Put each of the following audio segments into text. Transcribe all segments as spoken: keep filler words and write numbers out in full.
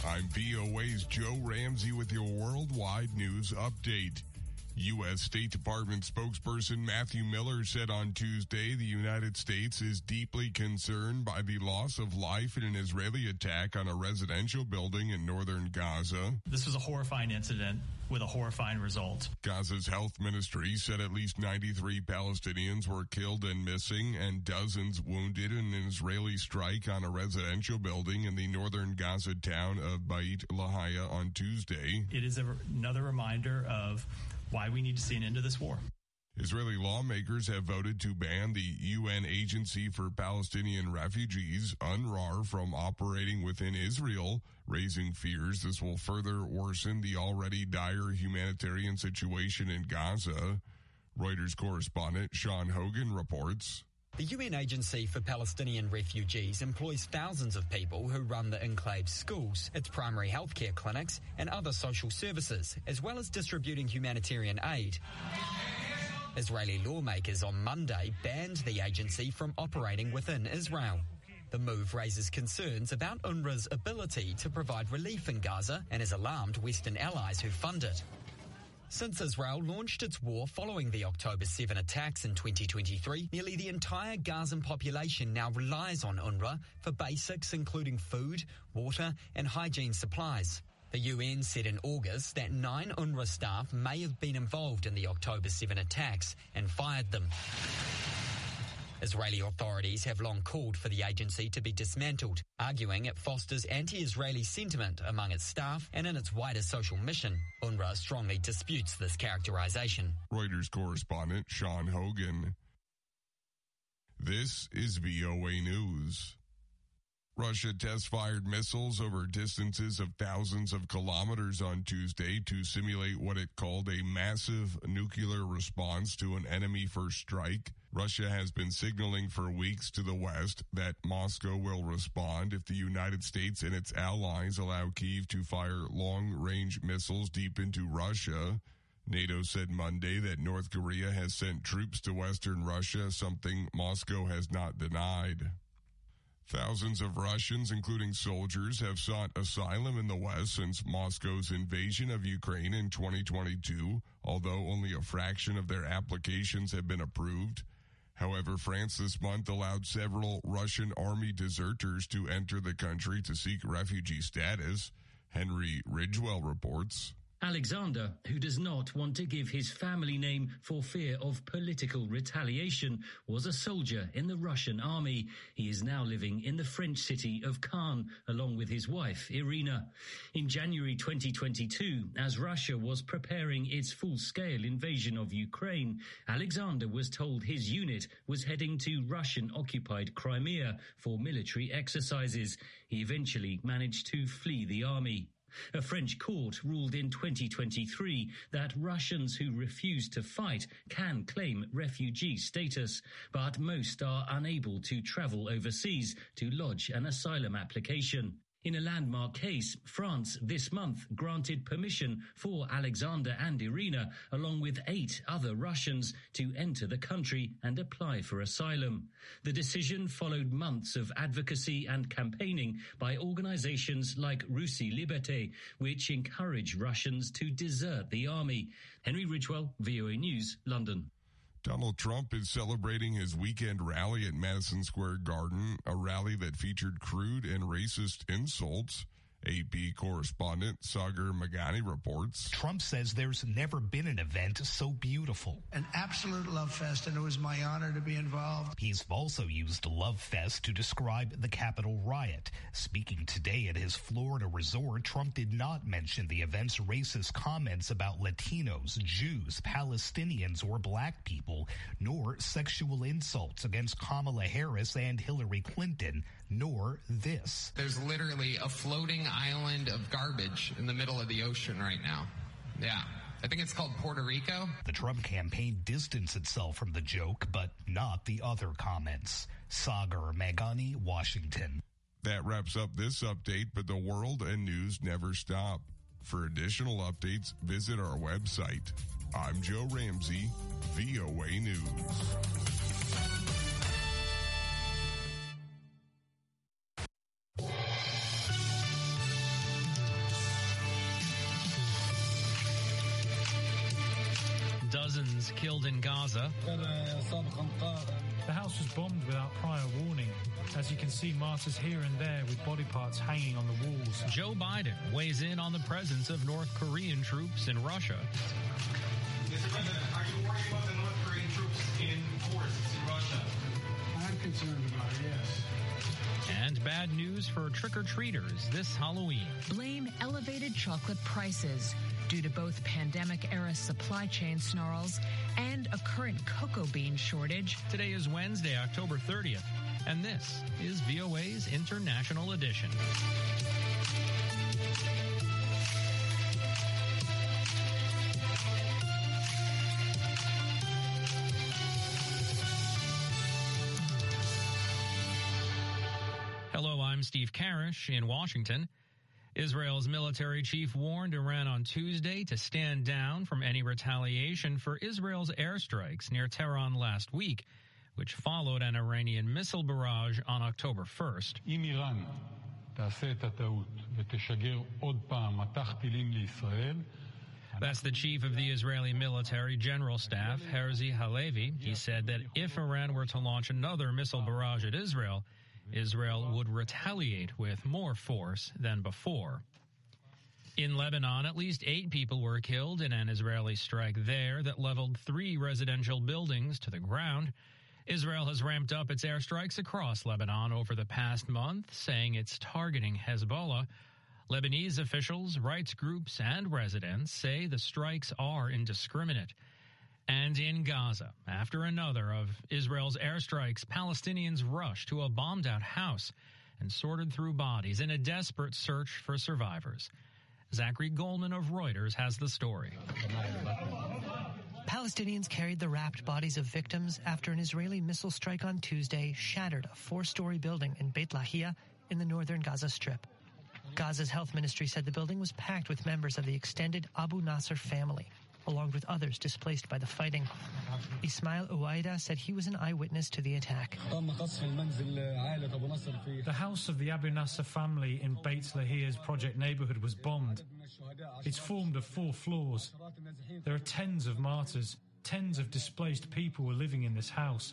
I'm V O A's Joe Ramsey with your worldwide news update. U S. State Department spokesperson Matthew Miller said on Tuesday the United States is deeply concerned by the loss of life in an Israeli attack on a residential building in northern Gaza. This was a horrifying incident with a horrifying result. Gaza's health ministry said at least ninety-three Palestinians were killed and missing and dozens wounded in an Israeli strike on a residential building in the northern Gaza town of Beit Lahia on Tuesday. It is a, another reminder of why we need to see an end to this war. Israeli lawmakers have voted to ban the U N Agency for Palestinian Refugees, UNRWA, from operating within Israel, raising fears this will further worsen the already dire humanitarian situation in Gaza. Reuters correspondent Sean Hogan reports. The U N Agency for Palestinian Refugees employs thousands of people who run the enclave's schools, its primary healthcare clinics, and other social services, as well as distributing humanitarian aid. Israeli lawmakers on Monday banned the agency from operating within Israel. The move raises concerns about UNRWA's ability to provide relief in Gaza and has alarmed Western allies who fund it. Since Israel launched its war following the October seventh attacks in twenty twenty-three, nearly the entire Gazan population now relies on UNRWA for basics including food, water, and hygiene supplies. The U N said in August that nine UNRWA staff may have been involved in the October seventh attacks and fired them. Israeli authorities have long called for the agency to be dismantled, arguing it fosters anti-Israeli sentiment among its staff and in its wider social mission. UNRWA strongly disputes this characterization. Reuters correspondent Sean Hogan. This is V O A News. Russia test-fired missiles over distances of thousands of kilometers on Tuesday to simulate what it called a massive nuclear response to an enemy first strike. Russia has been signaling for weeks to the West that Moscow will respond if the United States and its allies allow Kyiv to fire long-range missiles deep into Russia. NATO said Monday that North Korea has sent troops to western Russia, something Moscow has not denied. Thousands of Russians, including soldiers, have sought asylum in the West since Moscow's invasion of Ukraine in twenty twenty-two, although only a fraction of their applications have been approved. However, France this month allowed several Russian army deserters to enter the country to seek refugee status. Henry Ridgewell reports. Alexander, who does not want to give his family name for fear of political retaliation, was a soldier in the Russian army. He is now living in the French city of Caen, along with his wife, Irina. In January twenty twenty-two, as Russia was preparing its full-scale invasion of Ukraine, Alexander was told his unit was heading to Russian-occupied Crimea for military exercises. He eventually managed to flee the army. A French court ruled in twenty twenty-three that Russians who refuse to fight can claim refugee status, but most are unable to travel overseas to lodge an asylum application. In a landmark case, France this month granted permission for Alexander and Irina, along with eight other Russians, to enter the country and apply for asylum. The decision followed months of advocacy and campaigning by organizations like Russie Liberté, which encourage Russians to desert the army. Henry Ridgewell, V O A News, London. Donald Trump is celebrating his weekend rally at Madison Square Garden, a rally that featured crude and racist insults. A P correspondent Sagar Magani reports. Trump says there's never been an event so beautiful. An absolute love fest, and it was my honor to be involved. He's also used love fest to describe the Capitol riot. Speaking today at his Florida resort, Trump did not mention the event's racist comments about Latinos, Jews, Palestinians, or black people, nor sexual insults against Kamala Harris and Hillary Clinton, nor this. There's literally a floating island of garbage in the middle of the ocean right now. Yeah. I think it's called Puerto Rico. The Trump campaign distanced itself from the joke, but not the other comments. Sagar Magani, Washington. That wraps up this update, but the world and news never stop. For additional updates, visit our website. I'm Joe Ramsey, V O A News. Dozens killed in Gaza. The house was bombed without prior warning. As you can see, martyrs here and there with body parts hanging on the walls. Joe Biden weighs in on the presence of North Korean troops in Russia. Mister President, are you worried about the North Korean troops in forests in Russia? I'm concerned about it, yes. And bad news for trick-or-treaters this Halloween. Blame elevated chocolate prices due to both pandemic-era supply chain snarls and a current cocoa bean shortage. Today is Wednesday, October thirtieth, and this is V O A's International Edition. Hello, I'm Steve Karish in Washington. Israel's military chief warned Iran on Tuesday to stand down from any retaliation for Israel's airstrikes near Tehran last week, which followed an Iranian missile barrage on October first. אם איראן תעשה את הטעות ותשגר עוד פעם מטח טילים לישראל. That's the chief of the Israeli military general staff, Herzi Halevi. He said that if Iran were to launch another missile barrage at Israel, Israel would retaliate with more force than before. In Lebanon, at least eight people were killed in an Israeli strike there that leveled three residential buildings to the ground. Israel has ramped up its airstrikes across Lebanon over the past month, saying it's targeting Hezbollah. Lebanese officials, rights groups, and residents say the strikes are indiscriminate. And in Gaza, after another of Israel's airstrikes, Palestinians rushed to a bombed-out house and sorted through bodies in a desperate search for survivors. Zachary Goldman of Reuters has the story. Palestinians carried the wrapped bodies of victims after an Israeli missile strike on Tuesday shattered a four-story building in Beit Lahia in the northern Gaza Strip. Gaza's health ministry said the building was packed with members of the extended Abu Nasser family, along with others displaced by the fighting. Ismail Ouaida said he was an eyewitness to the attack. The house of the Abu Nasser family in Beit Lahia's project neighborhood was bombed. It's formed of four floors. There are tens of martyrs. Tens of displaced people were living in this house.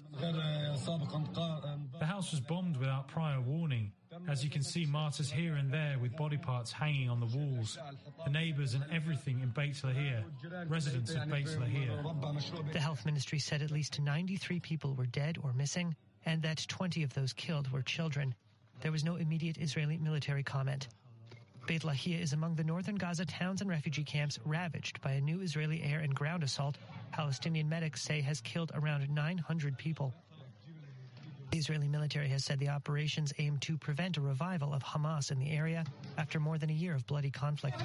The house was bombed without prior warning. As you can see, martyrs here and there with body parts hanging on the walls. The neighbors and everything in Beit Lahia, residents of Beit Lahia. The health ministry said at least ninety-three people were dead or missing, and that twenty of those killed were children. There was no immediate Israeli military comment. Beit Lahia is among the northern Gaza towns and refugee camps ravaged by a new Israeli air and ground assault Palestinian medics say has killed around nine hundred people. The Israeli military has said the operations aim to prevent a revival of Hamas in the area after more than a year of bloody conflict.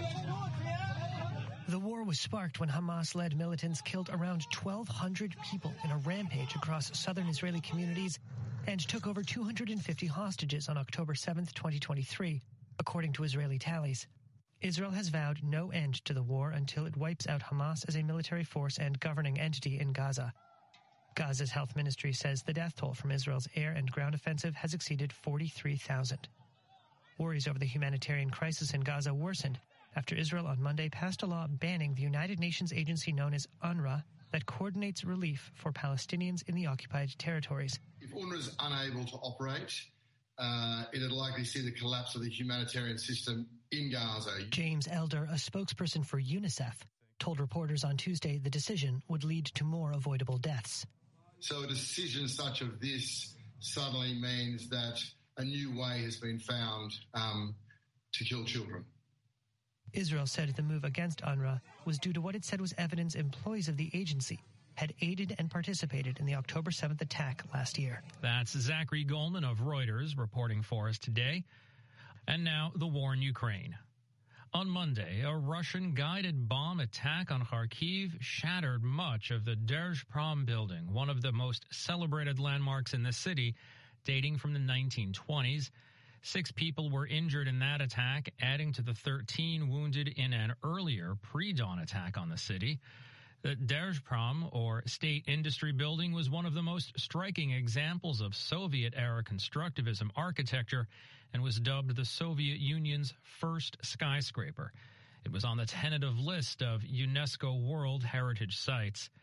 The war was sparked when Hamas-led militants killed around twelve hundred people in a rampage across southern Israeli communities and took over two hundred fifty hostages on October seventh, twenty twenty-three, according to Israeli tallies. Israel has vowed no end to the war until it wipes out Hamas as a military force and governing entity in Gaza. Gaza's health ministry says the death toll from Israel's air and ground offensive has exceeded forty-three thousand. Worries over the humanitarian crisis in Gaza worsened after Israel on Monday passed a law banning the United Nations agency known as UNRWA that coordinates relief for Palestinians in the occupied territories. If UNRWA is unable to operate, uh, it would likely see the collapse of the humanitarian system in Gaza. James Elder, a spokesperson for UNICEF, told reporters on Tuesday the decision would lead to more avoidable deaths. So a decision such as this suddenly means that a new way has been found um, to kill children. Israel said the move against UNRWA was due to what it said was evidence employees of the agency had aided and participated in the October seventh attack last year. That's Zachary Goldman of Reuters reporting for us today. And now the war in Ukraine. On Monday, a Russian guided bomb attack on Kharkiv shattered much of the Derzhprom building, one of the most celebrated landmarks in the city, dating from the nineteen twenties. Six people were injured in that attack, adding to the thirteen wounded in an earlier pre-dawn attack on the city. The Derzhprom, or State Industry Building, was one of the most striking examples of Soviet-era constructivism architecture and was dubbed the Soviet Union's first skyscraper. It was on the tentative list of UNESCO World Heritage Sites.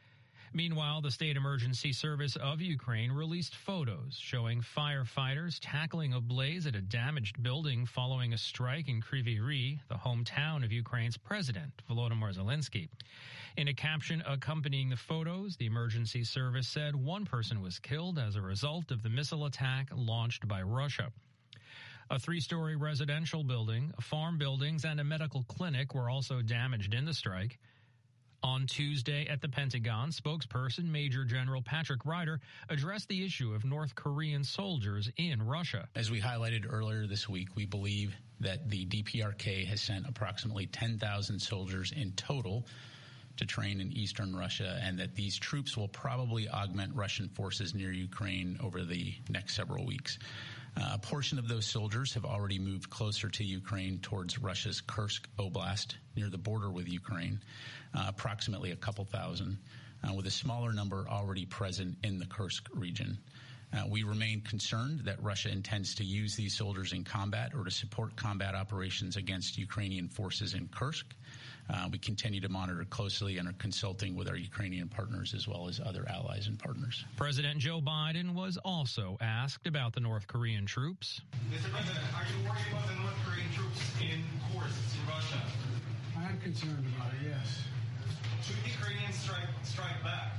Meanwhile, the State Emergency Service of Ukraine released photos showing firefighters tackling a blaze at a damaged building following a strike in Kryvyi Rih, the hometown of Ukraine's president, Volodymyr Zelensky. In a caption accompanying the photos, the emergency service said one person was killed as a result of the missile attack launched by Russia. A three-story residential building, farm buildings, and a medical clinic were also damaged in the strike. On Tuesday at the Pentagon, spokesperson Major General Patrick Ryder addressed the issue of North Korean soldiers in Russia. As we highlighted earlier this week, we believe that the D P R K has sent approximately ten thousand soldiers in total to train in eastern Russia, and that these troops will probably augment Russian forces near Ukraine over the next several weeks. Uh, a portion of those soldiers have already moved closer to Ukraine towards Russia's Kursk Oblast near the border with Ukraine, uh, approximately a couple thousand, uh, with a smaller number already present in the Kursk region. Uh, we remain concerned that Russia intends to use these soldiers in combat or to support combat operations against Ukrainian forces in Kursk. Uh, we continue to monitor closely and are consulting with our Ukrainian partners as well as other allies and partners. President Joe Biden was also asked about the North Korean troops. Mister President, are you worried about the North Korean troops in Kursk, in Russia? I am concerned about it, yes. Should the Ukrainians strike, strike back?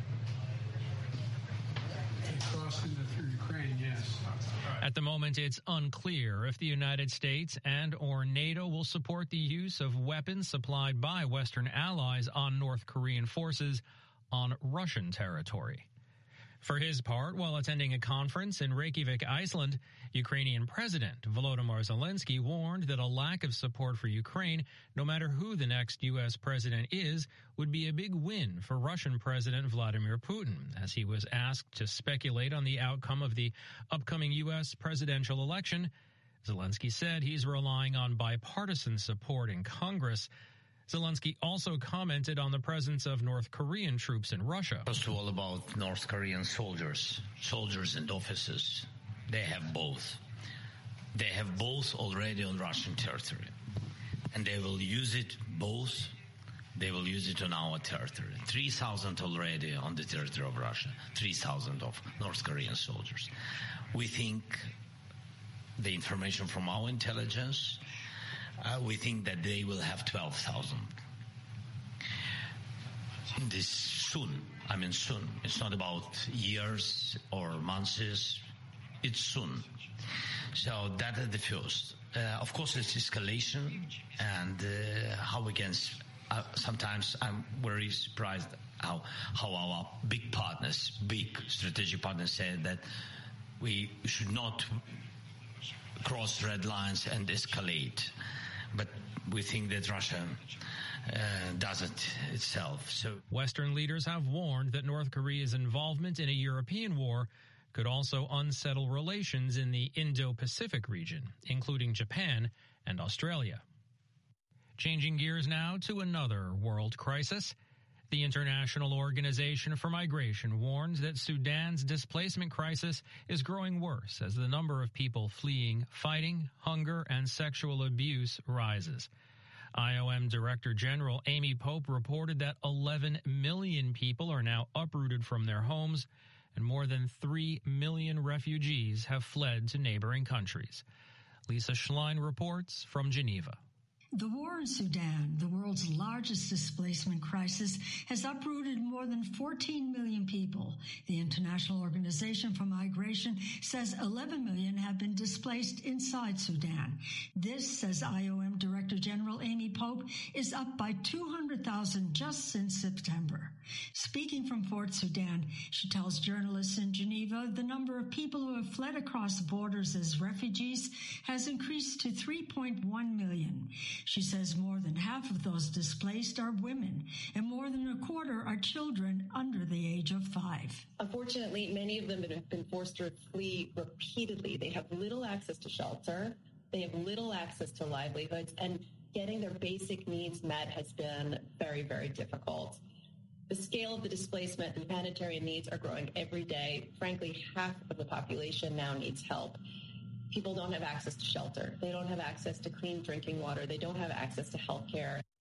Cross into through Ukraine, yes. At the moment, it's unclear if the United States and or NATO will support the use of weapons supplied by Western allies on North Korean forces on Russian territory. For his part, while attending a conference in Reykjavik, Iceland, Ukrainian President Volodymyr Zelensky warned that a lack of support for Ukraine, no matter who the next U S president is, would be a big win for Russian President Vladimir Putin, as he was asked to speculate on the outcome of the upcoming U S presidential election. Zelensky said he's relying on bipartisan support in Congress. Zelensky also commented on the presence of North Korean troops in Russia. First of all, about North Korean soldiers, soldiers and officers. They have both. They have both already on Russian territory. And they will use it both. They will use it on our territory. three thousand already on the territory of Russia. three thousand of North Korean soldiers. We think the information from our intelligence, Uh, we think that they will have twelve thousand. This soon. I mean soon. It's not about years or months. It's soon. So that is the first. Uh, of course, it's escalation and uh, how we can... Uh, sometimes I'm very surprised how, how our big partners, big strategic partners said that we should not cross red lines and escalate. But we think that Russia uh, does it itself. So Western leaders have warned that North Korea's involvement in a European war could also unsettle relations in the Indo-Pacific region, including Japan and Australia. Changing gears now to another world crisis. The International Organization for Migration warns that Sudan's displacement crisis is growing worse as the number of people fleeing fighting, hunger, and sexual abuse rises. I O M Director General Amy Pope reported that eleven million people are now uprooted from their homes, and more than three million refugees have fled to neighboring countries. Lisa Schlein reports from Geneva. The war in Sudan, the world's largest displacement crisis, has uprooted more than fourteen million people. The International Organization for Migration says eleven million have been displaced inside Sudan. This, says I O M Director General Amy Pope, is up by two hundred thousand just since September. Speaking from Port Sudan, she tells journalists in Geneva the number of people who have fled across borders as refugees has increased to three point one million. She says more than half of those displaced are women, and more than a quarter are children under the age of five. Unfortunately, many of them have been forced to flee repeatedly. They have little access to shelter. They have little access to livelihoods, and getting their basic needs met has been very, very difficult. The scale of the displacement and humanitarian needs are growing every day. Frankly, half of the population now needs help. People don't have access to shelter. They don't have access to clean drinking water. They don't have access to health care. Pope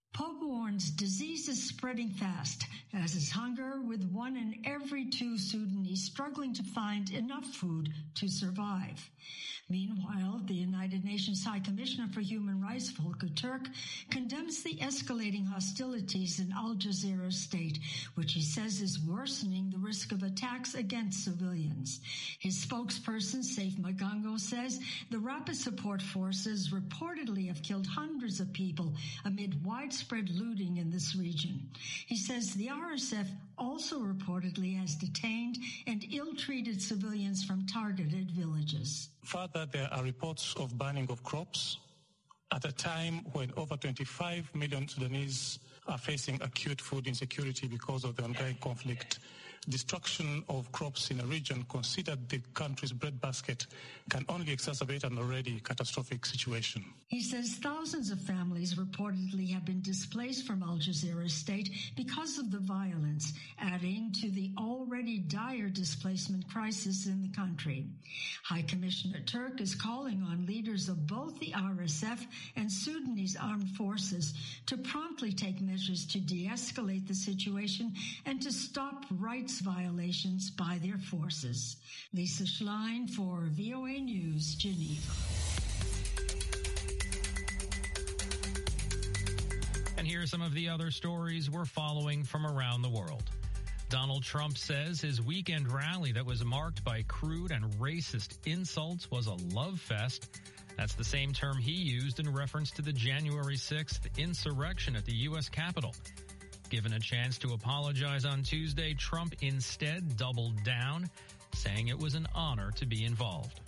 warns disease is spreading fast, as is hunger, with one in every two Sudanese struggling to find enough food to survive. Meanwhile, the United Nations High Commissioner for Human Rights, Volker Turk, condemns the escalating hostilities in Al Jazeera state, which he says is worsening the risk of attacks against civilians. His spokesperson, Saif Magango, says the rapid support forces reportedly have killed hundreds of people amid widespread looting in this region. He says the R S F also reportedly has detained and ill-treated civilians from targeted villages. Further, there are reports of burning of crops at a time when over twenty-five million Sudanese are facing acute food insecurity because of the ongoing conflict. Destruction of crops in a region considered the country's breadbasket can only exacerbate an already catastrophic situation. He says thousands of families reportedly have been displaced from Al Jazeera state because of the violence, adding to the already dire displacement crisis in the country. High Commissioner Turk is calling on leaders of both the R S F and Sudanese armed forces to promptly take measures to de-escalate the situation and to stop rights violations by their forces. Lisa Schlein for V O A News, Geneva. And here are some of the other stories we're following from around the world. Donald Trump says his weekend rally that was marked by crude and racist insults was a love fest. That's the same term he used in reference to the January sixth insurrection at the U S Capitol. Given a chance to apologize on Tuesday, Trump instead doubled down, saying it was an honor to be involved.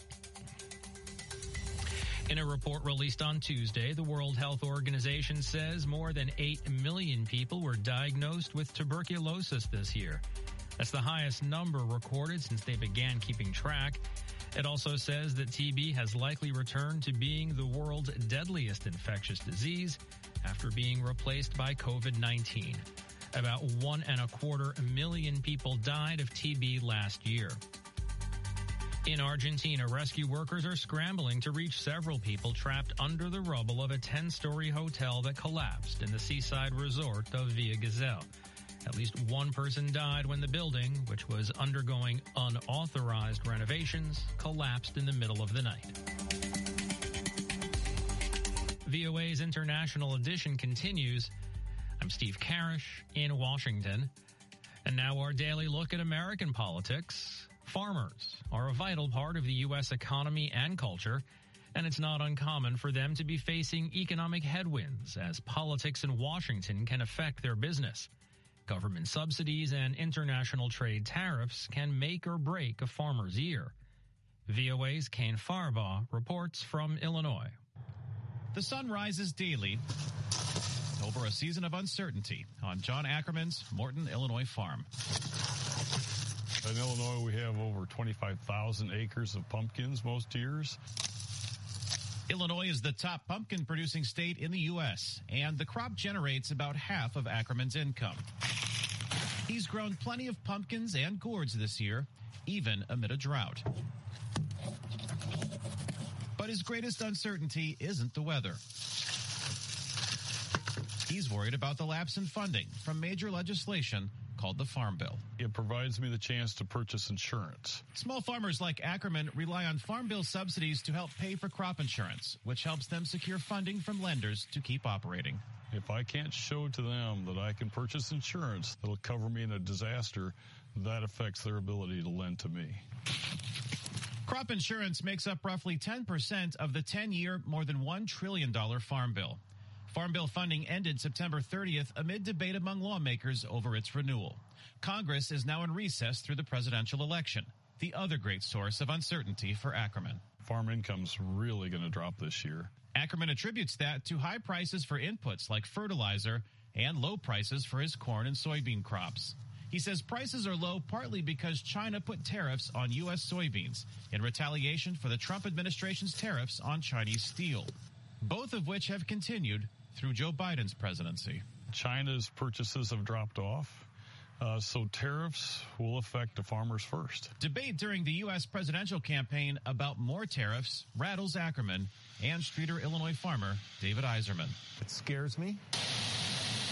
In a report released on Tuesday, the World Health Organization says more than eight million people were diagnosed with tuberculosis this year. That's the highest number recorded since they began keeping track. It also says that T B has likely returned to being the world's deadliest infectious disease after being replaced by COVID nineteen. About one and a quarter million people died of T B last year. In Argentina, rescue workers are scrambling to reach several people trapped under the rubble of a ten-story hotel that collapsed in the seaside resort of Villa Gesell. At least one person died when the building, which was undergoing unauthorized renovations, collapsed in the middle of the night. V O A's International Edition continues. I'm Steve Karish in Washington. And now our daily look at American politics. Farmers are a vital part of the U S economy and culture, and it's not uncommon for them to be facing economic headwinds as politics in Washington can affect their business. Government subsidies and international trade tariffs can make or break a farmer's year. V O A's Kane Farbaugh reports from Illinois. The sun rises daily over a season of uncertainty on John Ackerman's Morton, Illinois farm. In Illinois, we have over twenty-five thousand acres of pumpkins most years. Illinois is the top pumpkin producing state in the U S, and the crop generates about half of Ackerman's income. He's grown plenty of pumpkins and gourds this year, even amid a drought. But his greatest uncertainty isn't the weather. He's worried about the lapse in funding from major legislation called the Farm Bill. It provides me the chance to purchase insurance. Small farmers like Ackerman rely on Farm Bill subsidies to help pay for crop insurance, which helps them secure funding from lenders to keep operating. If I can't show to them that I can purchase insurance that'll cover me in a disaster, that affects their ability to lend to me. Crop insurance makes up roughly ten percent of the ten-year, more than one trillion dollars Farm Bill. Farm Bill funding ended September thirtieth amid debate among lawmakers over its renewal. Congress is now in recess through the presidential election, the other great source of uncertainty for Ackerman. Farm income's really going to drop this year. Ackerman attributes that to high prices for inputs like fertilizer and low prices for his corn and soybean crops. He says prices are low partly because China put tariffs on U S soybeans in retaliation for the Trump administration's tariffs on Chinese steel, both of which have continued through Joe Biden's presidency. China's purchases have dropped off, uh, so tariffs will affect the farmers first. Debate during the U S presidential campaign about more tariffs rattles Ackerman and Streator, Illinois farmer David Iserman. It scares me.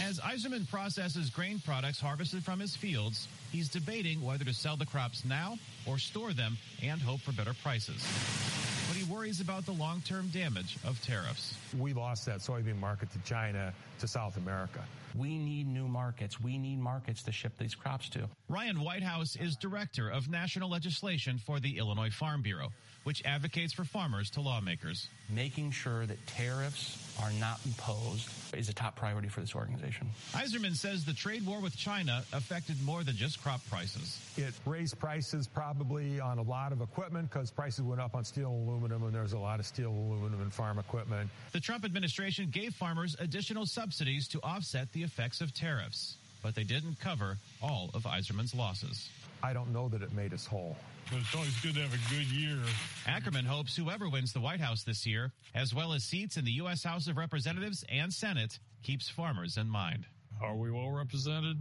As Eiserman processes grain products harvested from his fields, he's debating whether to sell the crops now or store them and hope for better prices. But he worries about the long-term damage of tariffs. We lost that soybean market to China, to South America. We need new markets. We need markets to ship these crops to. Ryan Whitehouse is director of national legislation for the Illinois Farm Bureau, which advocates for farmers to lawmakers. Making sure that tariffs are not imposed is a top priority for this organization. Eiserman says the trade war with China affected more than just crop prices. It raised prices probably on a lot of equipment because prices went up on steel and aluminum, and there's a lot of steel, aluminum, and farm equipment. The Trump administration gave farmers additional subsidies to offset the effects of tariffs, but they didn't cover all of Eiserman's losses. I don't know that it made us whole. But it's always good to have a good year. Ackerman hopes whoever wins the White House this year, as well as seats in the U S House of Representatives and Senate, keeps farmers in mind. Are we well represented?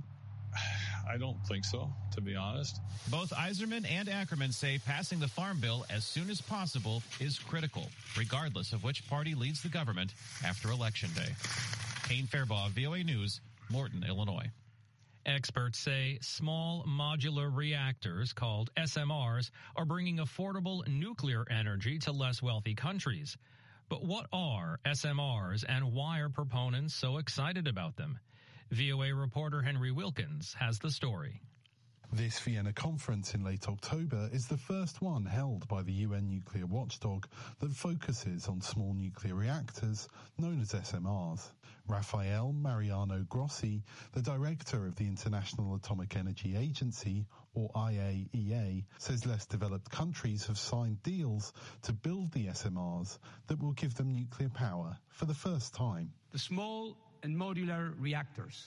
I don't think so, to be honest. Both Eiserman and Ackerman say passing the Farm Bill as soon as possible is critical, regardless of which party leads the government after Election Day. Kane Fairbaugh, V O A News, Morton, Illinois. Experts say small modular reactors, called S M Rs, are bringing affordable nuclear energy to less wealthy countries. But what are S M Rs, and why are proponents so excited about them? V O A reporter Henry Wilkins has the story. This Vienna conference in late October is the first one held by the U N nuclear watchdog that focuses on small nuclear reactors known as S M Rs. Rafael Mariano Grossi, the director of the International Atomic Energy Agency, or I A E A, says less developed countries have signed deals to build the S M Rs that will give them nuclear power for the first time. The small and modular reactors,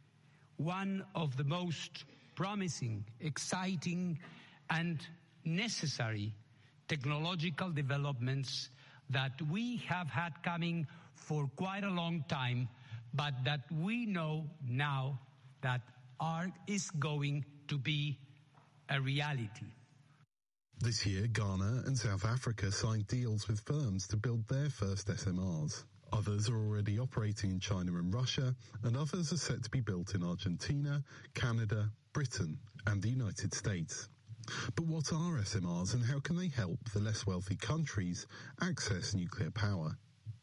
one of the most promising, exciting, and necessary technological developments that we have had coming for quite a long time, but that we know now that are is going to be a reality. This year, Ghana and South Africa signed deals with firms to build their first S M Rs. Others are already operating in China and Russia, and others are set to be built in Argentina, Canada, Britain, and the United States. But what are S M Rs, and how can they help the less wealthy countries access nuclear power?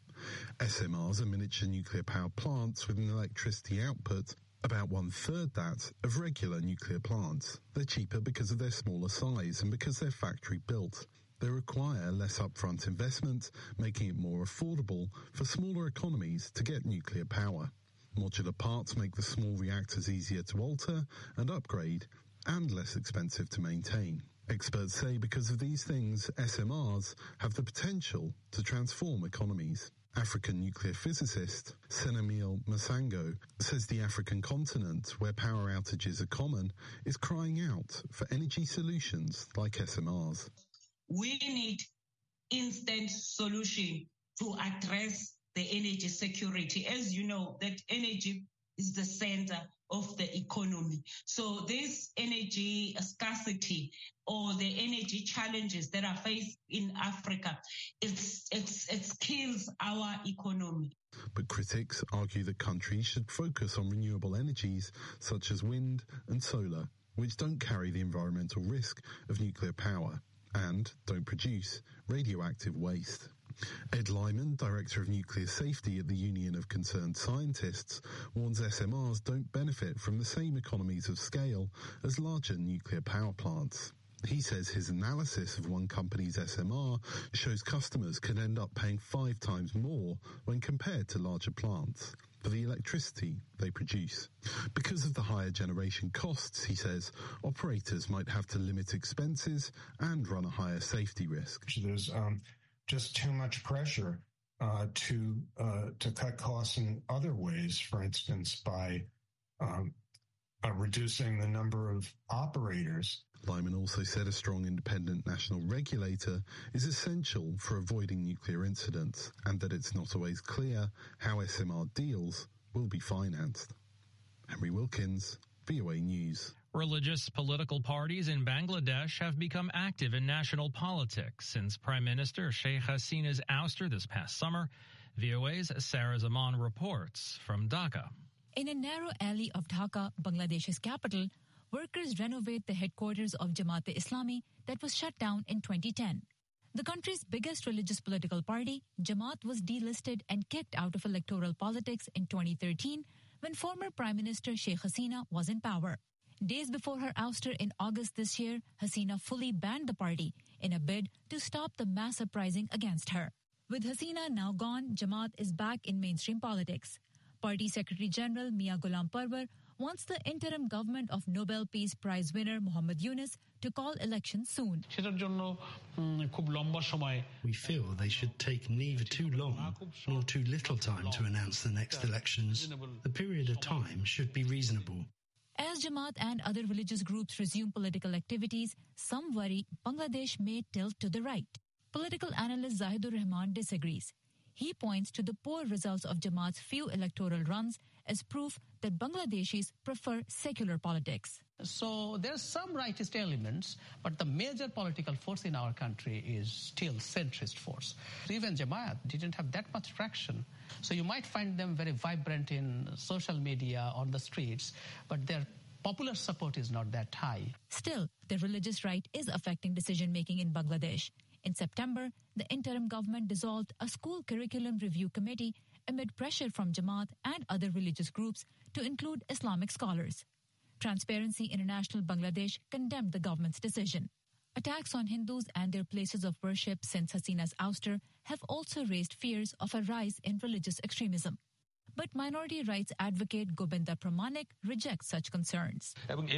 S M Rs are miniature nuclear power plants with an electricity output about one-third that of regular nuclear plants. They're cheaper because of their smaller size and because they're factory-built. They require less upfront investment, making it more affordable for smaller economies to get nuclear power. Modular parts make the small reactors easier to alter and upgrade, and less expensive to maintain. Experts say because of these things, S M Rs have the potential to transform economies. African nuclear physicist Senamil Masango says the African continent, where power outages are common, is crying out for energy solutions like S M Rs. We need instant solution to address the energy security. As you know, that energy is the center of the economy. So this energy scarcity or the energy challenges that are faced in Africa, it's, it's, it kills our economy. But critics argue that countries should focus on renewable energies such as wind and solar, which don't carry the environmental risk of nuclear power and don't produce radioactive waste. Ed Lyman, Director of Nuclear Safety at the Union of Concerned Scientists, warns S M Rs don't benefit from the same economies of scale as larger nuclear power plants. He says his analysis of one company's S M R shows customers can end up paying five times more when compared to larger plants for the electricity they produce. Because of the higher generation costs, he says, operators might have to limit expenses and run a higher safety risk. There's um, just too much pressure uh, to uh, to cut costs in other ways, for instance, by um, uh, reducing the number of operators. Lyman also said a strong independent national regulator is essential for avoiding nuclear incidents, and that it's not always clear how S M R deals will be financed. Henry Wilkins, V O A News. Religious political parties in Bangladesh have become active in national politics since Prime Minister Sheikh Hasina's ouster this past summer. V O A's Sarah Zaman reports from Dhaka. In a narrow alley of Dhaka, Bangladesh's capital, workers renovate the headquarters of Jamaat-e-Islami that was shut down in twenty ten. The country's biggest religious political party, Jamaat, was delisted and kicked out of electoral politics in twenty thirteen when former Prime Minister Sheikh Hasina was in power. Days before her ouster in August this year, Hasina fully banned the party in a bid to stop the mass uprising against her. With Hasina now gone, Jamaat is back in mainstream politics. Party Secretary General Mia Ghulam Parvar wants the interim government of Nobel Peace Prize winner Muhammad Yunus to call elections soon. We feel they should take neither too long nor too little time to announce the next elections. The period of time should be reasonable. As Jamaat and other religious groups resume political activities, some worry Bangladesh may tilt to the right. Political analyst Zahidur Rahman disagrees. He points to the poor results of Jamaat's few electoral runs as proof that Bangladeshis prefer secular politics. So there's some rightist elements, but the major political force in our country is still centrist force. Even Jamaat didn't have that much traction. So you might find them very vibrant in social media, on the streets, but their popular support is not that high. Still, the religious right is affecting decision-making in Bangladesh. In September, the interim government dissolved a school curriculum review committee amid pressure from Jamaat and other religious groups to include Islamic scholars. Transparency International Bangladesh condemned the government's decision. Attacks on Hindus and their places of worship since Hasina's ouster have also raised fears of a rise in religious extremism. But minority rights advocate Govinda Pramanik rejects such concerns.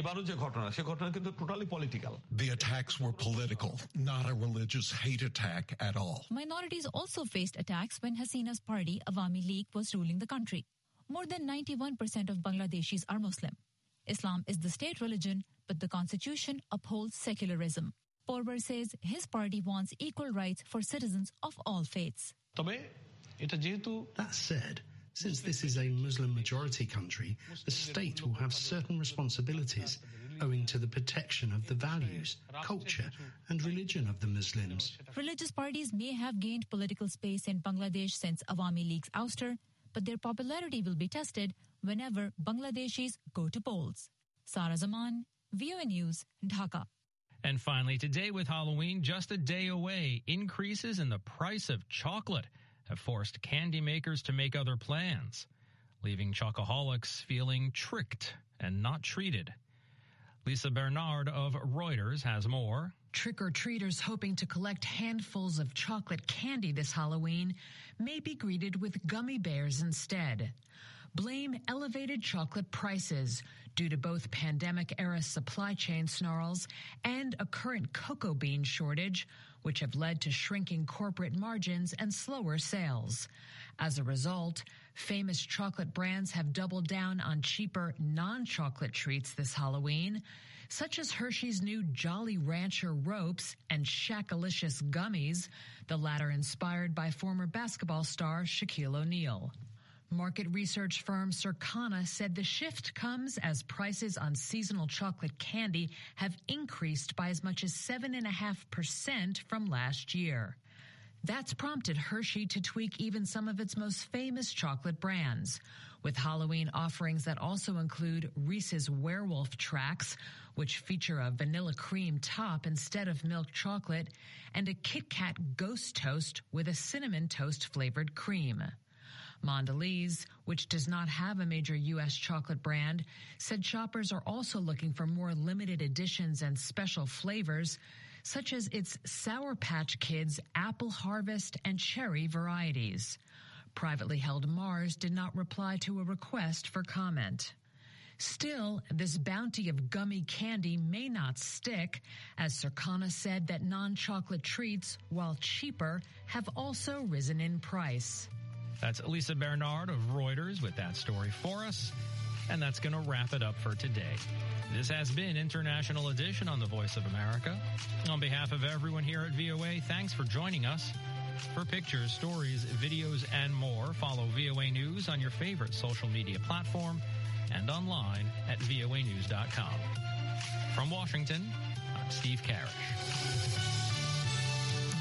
The attacks were political, not a religious hate attack at all. Minorities also faced attacks when Hasina's party, Awami League, was ruling the country. More than ninety-one percent of Bangladeshis are Muslim. Islam is the state religion, but the constitution upholds secularism. Porver says his party wants equal rights for citizens of all faiths. That said, since this is a Muslim-majority country, the state will have certain responsibilities owing to the protection of the values, culture and religion of the Muslims. Religious parties may have gained political space in Bangladesh since Awami League's ouster, but their popularity will be tested whenever Bangladeshis go to polls. Sara Zaman, V O A News, Dhaka. And finally, today with Halloween, just a day away, increases in the price of chocolate have forced candy makers to make other plans, leaving chocoholics feeling tricked and not treated. Lisa Bernard of Reuters has more. Trick-or-treaters hoping to collect handfuls of chocolate candy this Halloween may be greeted with gummy bears instead. Blame elevated chocolate prices due to both pandemic-era supply chain snarls and a current cocoa bean shortage, which have led to shrinking corporate margins and slower sales. As a result, famous chocolate brands have doubled down on cheaper non-chocolate treats this Halloween, such as Hershey's new Jolly Rancher Ropes and Shackalicious Gummies, the latter inspired by former basketball star Shaquille O'Neal. Market research firm Circana said the shift comes as prices on seasonal chocolate candy have increased by as much as seven point five percent from last year. That's prompted Hershey to tweak even some of its most famous chocolate brands, with Halloween offerings that also include Reese's Werewolf Tracks, which feature a vanilla cream top instead of milk chocolate, and a Kit Kat Ghost Toast with a cinnamon toast flavored cream. Mondelez, which does not have a major U S chocolate brand, said shoppers are also looking for more limited editions and special flavors, such as its Sour Patch Kids Apple Harvest and Cherry varieties. Privately held Mars did not reply to a request for comment. Still, this bounty of gummy candy may not stick, as Circana said that non-chocolate treats, while cheaper, have also risen in price. That's Lisa Bernard of Reuters with that story for us. And that's going to wrap it up for today. This has been International Edition on the Voice of America. On behalf of everyone here at V O A, thanks for joining us. For pictures, stories, videos, and more, follow V O A News on your favorite social media platform and online at V O A news dot com. From Washington, I'm Steve Karish.